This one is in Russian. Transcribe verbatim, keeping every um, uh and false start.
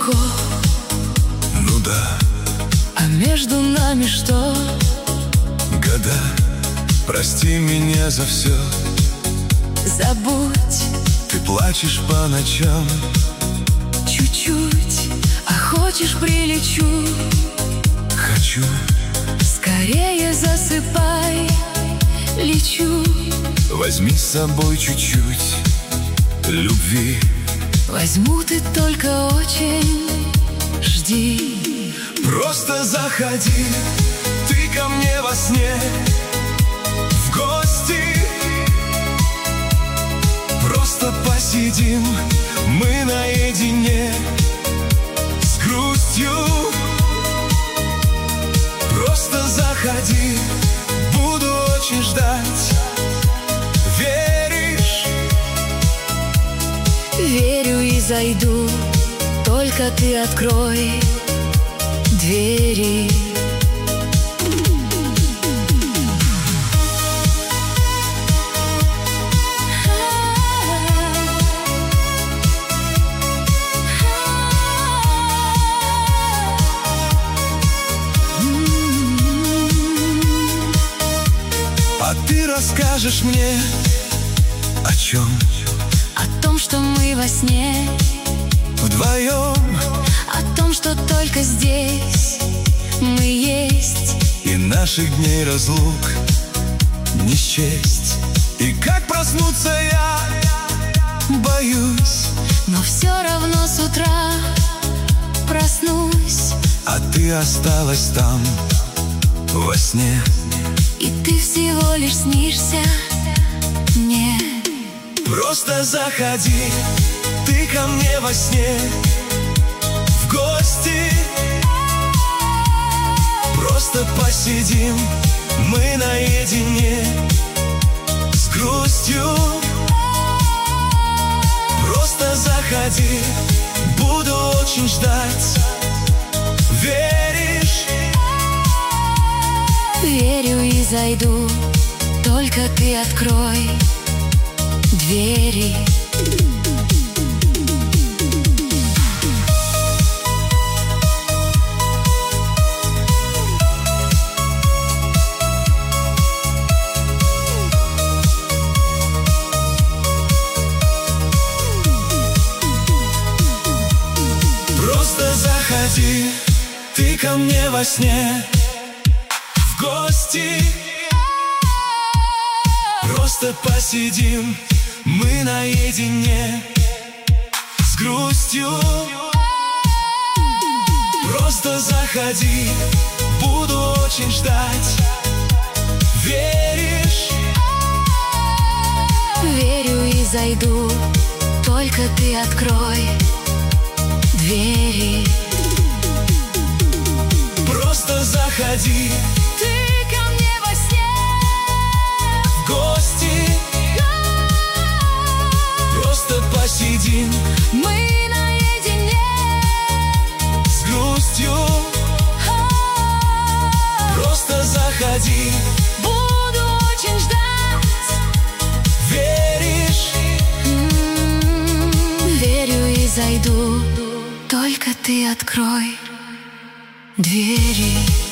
далеко, ну да, а между нами что? года. Прости меня за все. Забудь Ты плачешь по ночам. чуть-чуть, а хочешь прилечу. Хочу, Скорее засыпай, лечу. возьми с собой чуть-чуть любви. Возьму, ты только очень жди. Просто заходи, ты ко мне во сне в гости. Просто посидим мы наедине с грустью. Просто заходи, буду очень ждать. Веришь? Верю и зайду, только ты открой двери. А ты расскажешь мне о чем? О том, что мы во сне, Вдвоем, о том, что только здесь мы есть. и наших дней разлук не счесть. И как проснуться я боюсь, Но все равно с утра проснусь, а ты осталась там во сне. и ты всего лишь снишься мне. Просто заходи, ты ко мне во сне в гости. Просто посидим мы наедине с грустью. Просто заходи, буду очень ждать. Веришь? Верю и зайду, только ты открой двери. Просто заходи, ты ко мне во сне в гости. Просто посидим мы наедине с грустью. Просто заходи, буду очень ждать. Веришь? Верю и зайду, только ты открой двери. Просто заходи, Ты ко мне во сне в гости. Просто посидим мы наедине с грустью. Просто заходи, буду очень ждать. веришь? М, Верю и зайду, только ты открой двери.